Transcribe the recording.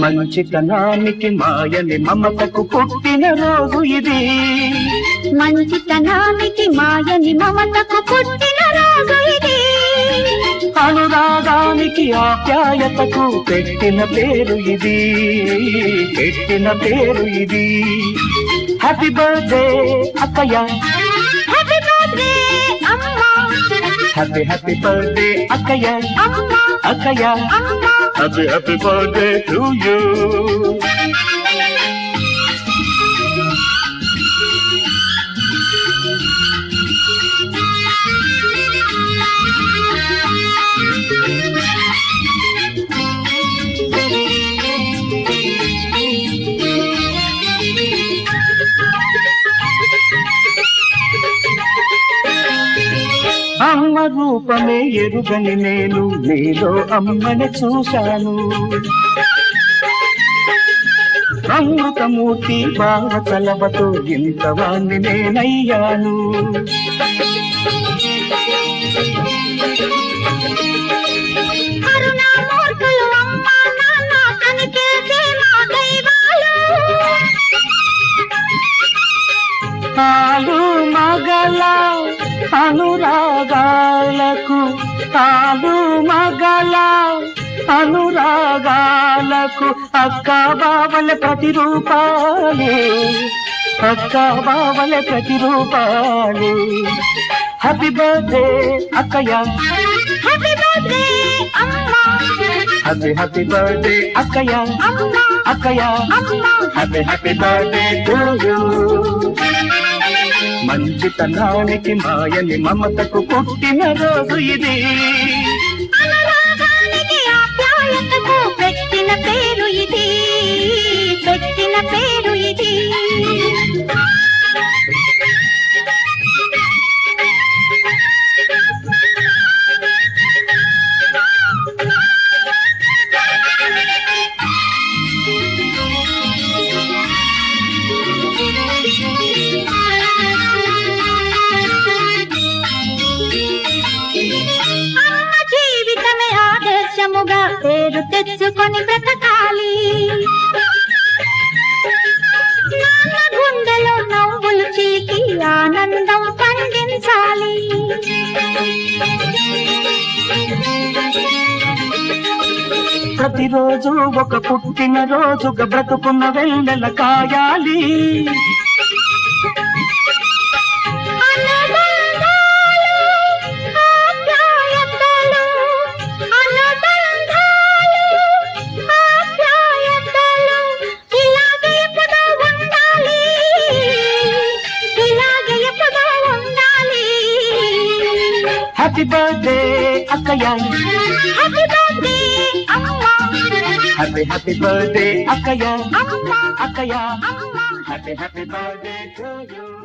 మంచితనానికి మాయని మమతకు పుట్టిన రోజు ఇది. మంచితనానికి మాయని మమతకు పుట్టిన రోజు ఇది. అనురాగానికి ఆప్యాయతకు పెట్టిన పేరు ఇది. పెట్టిన పేరు ఇది. హ్యాపీ బర్త్డే అక్కయ్య. హ్యాపీ బర్త్డే అమ్మా. హ్యాపీ హ్యాపీ బర్త్డే అక్కయ్య. అమ్మా అక్కయ్య. అమ్మా. Happy happy birthday to you. అమ్మ రూపమే ఎరుగని నేను నీలో అమ్మని చూశాను. అమృతమూర్తి భావతలవతో ఇంతవాణ్ణి నేనయ్యాను. కరుణామూర్తులు అమ్మా నాన్న కనిపించే మా దైవాలు. ఆలు మగల అనురాగాలకు, ఆలు మగల అనురాగాలకు అక్క బావల ప్రతిరూపాలే. అక్క బావల ప్రతిరూపాలే. హ్యాపీ బర్త్డే అక్కయ్య. హ్యాపీ బర్త్డే అమ్మా. హ్యాపీ హ్యాపీ బర్త్డే అక్కయ్య. అమ్మా అక్కయ్య. అమ్మా. Happy happy birthday to you. మంచితనానికి మాయని మమతకు పుట్టిన రోజు ఇది. అనురాగానికి ఆప్యాయతకు పెట్టిన పేరు ఇది. పెట్టిన పేరు ఇది. అమ్మ జీవితమే ఆదర్శముగా పేరు తెచ్చుకొని బ్రతకాలి. నాన్న గుండెలో నవ్వులు చీకి ఆనందం పండించాలి. ప్రతిరోజు ఒక పుట్టిన రోజుగా బ్రతుకున్న వెన్నెల కాయాలి. హ్యాపీ బర్త్డే అక్కయ్య. హ్యాపీ బర్త్డే అమ్మా. హ్యాపీ హ్యాపీ బర్త్డే అక్కయ్య. అమ్మా అక్కయ్య. అమ్మా. Happy happy birthday to you.